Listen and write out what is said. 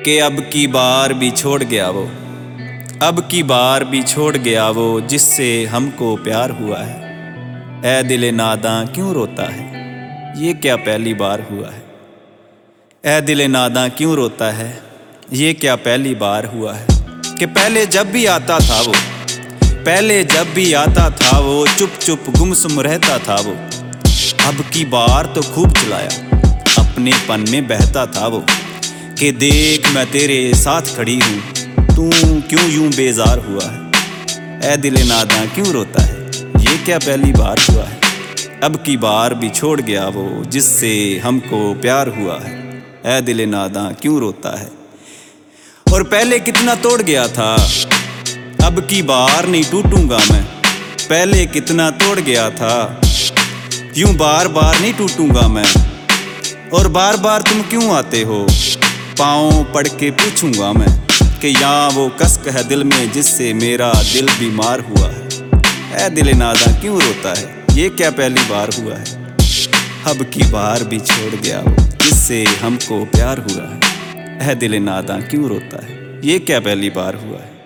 कि अब की बार भी छोड़ गया वो, अब की बार भी छोड़ गया वो जिससे हमको प्यार हुआ है। ऐ दिले नादां क्यों रोता है, ये क्या पहली बार हुआ है। ऐ दिले नादां क्यों रोता है, ये क्या पहली बार हुआ है। कि पहले जब भी आता था वो, पहले जब भी आता था वो चुप चुप गुमसुम रहता था वो। अब की बार तो खूब चलाया, अपने पन में बहता था वो। कि देख मैं तेरे साथ खड़ी हूँ, तू क्यों यूं बेजार हुआ है। ऐ दिले नादां क्यों रोता है, ये क्या पहली बार हुआ है। अब की बार भी छोड़ गया वो जिससे हमको प्यार हुआ है। ऐ दिले नादां क्यों रोता है। और पहले कितना तोड़ गया था, अब की बार नहीं टूटूंगा मैं। पहले कितना तोड़ गया था, यूं बार बार नहीं टूटूंगा मैं। और बार बार तुम क्यों आते हो, पाँव पड़ के पूछूंगा मैं। कि यहाँ वो कसक है दिल में जिससे मेरा दिल बीमार हुआ है। ऐ दिले नादां क्यों रोता है, ये क्या पहली बार हुआ है। अब की बार भी छोड़ गया वो जिससे हमको प्यार हुआ है। ऐ दिले नादां क्यों रोता है, ये क्या पहली बार हुआ है।